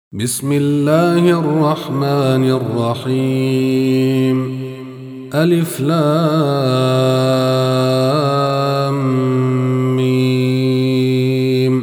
بسم الله الرحمن الرحيم. ألف لام ميم.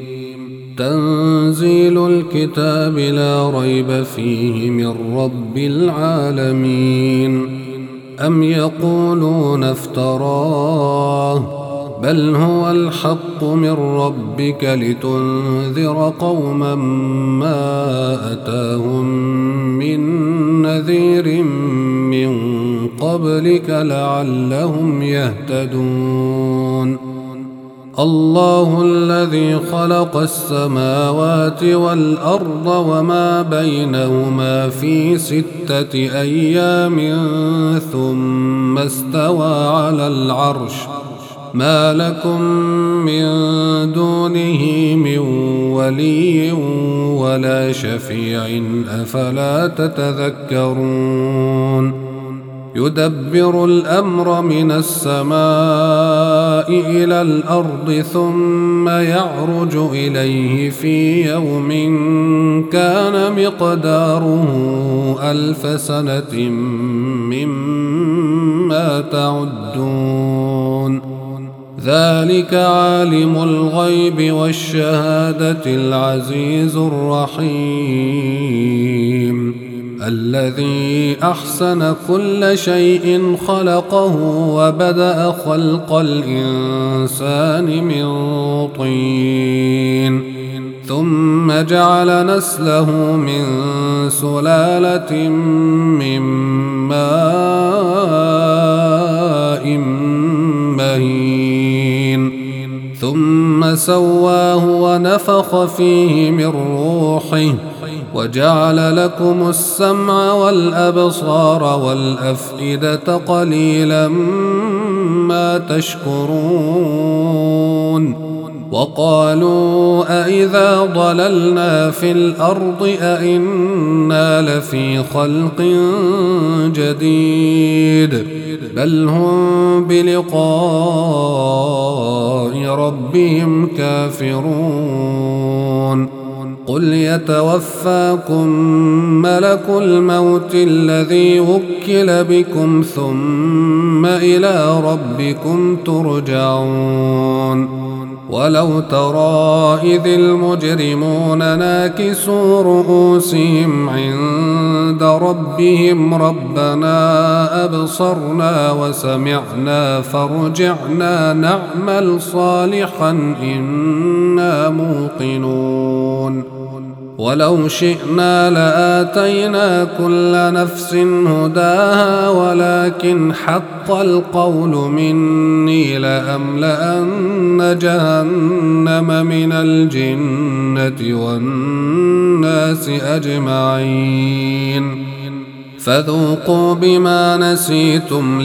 تنزيل الكتاب لا ريب فيه من رب العالمين. أم يقولون افتراه بل هو الحق من ربك لتنذر قوما ما أتاهم من نذير من قبلك لعلهم يهتدون. الله الذي خلق السماوات والأرض وما بينهما في 6 أيام ثم استوى على العرش ما لكم من دونه من ولي ولا شفيع أفلا تتذكرون. يدبر الأمر من السماء إلى الأرض ثم يعرج إليه في يوم كان مقداره 1000 سنة مما تعدون. ذلك عالم الغيب والشهادة العزيز الرحيم الذي أحسن كل شيء خلقه وبدأ خلق الإنسان من طين ثم جعل نسله من سلالة من ماء مهين ثم سواه ونفخ فيه من روحه وجعل لكم السمع والأبصار والأفئدة قليلا ما تشكرون. وقالوا أإذا ضللنا في الأرض أإنا لفي خلق جديد بل هم بلقاء ربهم كافرون. قل يتوفاكم ملك الموت الذي وكل بكم ثم إلى ربكم ترجعون. ولو ترى إذ المجرمون ناكسوا رؤوسهم عند ربهم ربنا أبصرنا وسمعنا فارجعنا نعمل صالحا إنا موقنون. ولو شئنا لآتينا كل نفس هداها ولكن حق القول مني لأملأن جهنم من الجنة والناس أجمعين. فذوقوا بما نسيتم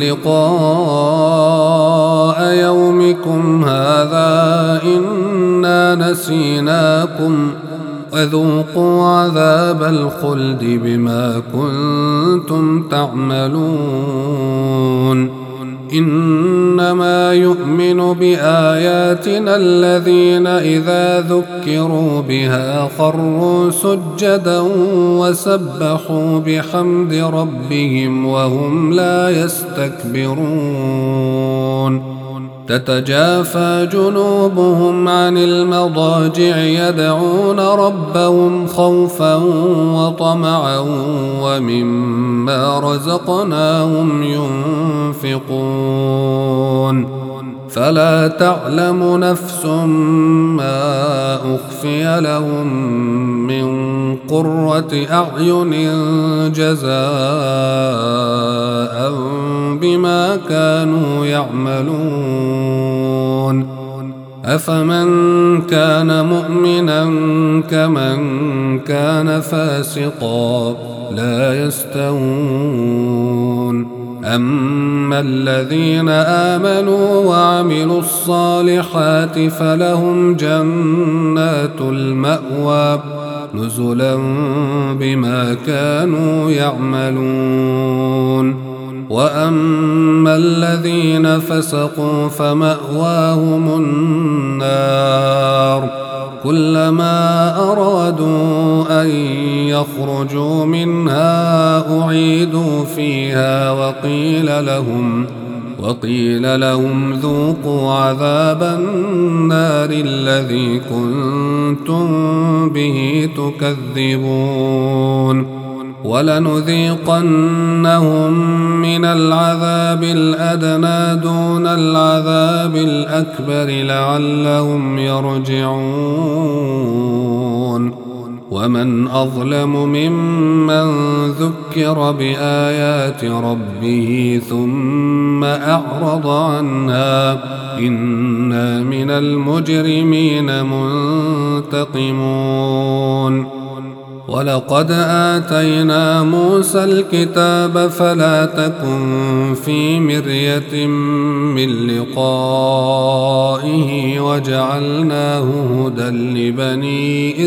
لقاء يومكم هذا إنا نسيناكم وذوقوا عذاب الخلد بما كنتم تعملون. إنما يؤمن بآياتنا الذين إذا ذكروا بها خروا سجدا وسبحوا بحمد ربهم وهم لا يستكبرون. تتجافى جنوبهم عن المضاجع يدعون ربهم خوفا وطمعا ومما رزقناهم ينفقون. فلا تعلم نفس ما أخفي لهم من قرة أعين جزاء بما كانوا يعملون. أفمن كان مؤمنا كمن كان فاسقا لا يستوون. أما الذين آمنوا وعملوا الصالحات فلهم جنات المأوى نزلا بما كانوا يعملون. وأما الذين فسقوا فمأواهم النار كلما أرادوا أن يخرجوا منها أعيدوا فيها وقيل لهم ذوقوا عذاب النار الذي كنتم به تكذبون ولنذيقنهم من العذاب الأدنى دون العذاب الأكبر لعلهم يرجعون ومن أظلم ممن ذكر بآيات ربه ثم أعرض عنها إنا من المجرمين منتقمون ولقد آتينا موسى الكتاب فلا تكن في مرية من لقائه وجعلناه هدى لبني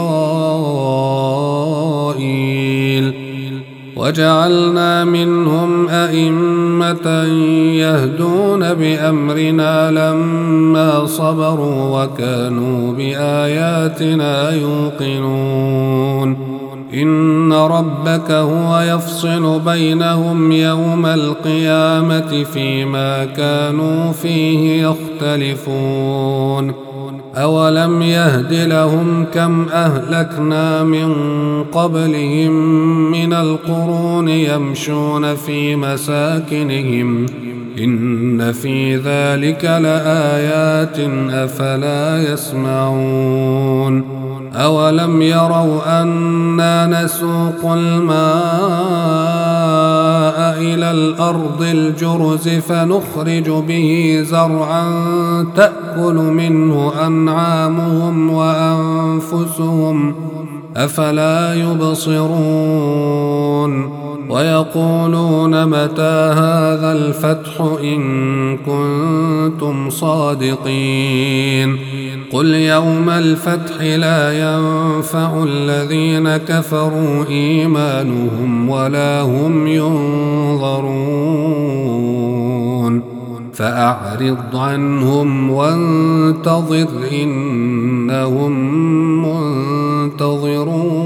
إسرائيل وجعلنا منهم أئمة يهدون بأمرنا لما صبروا وكانوا بآياتنا يوقنون إن ربك هو يفصل بينهم يوم القيامة فيما كانوا فيه يختلفون أولم يهد لهم كم أهلكنا من قبلهم من القرون يمشون في مساكنهم إن في ذلك لآيات أفلا يسمعون أولم يروا أنا نسوق الماء إلى الأرض الجرز فنخرج به زرعا تأكل منه أنعامهم وأنفسهم أفلا يبصرون ويقولون متى هذا الفتح إن كنتم صادقين قل يوم الفتح لا ينفع الذين كفروا إيمانهم ولا هم ينظرون فأعرض عنهم وانتظر إنهم منتظرون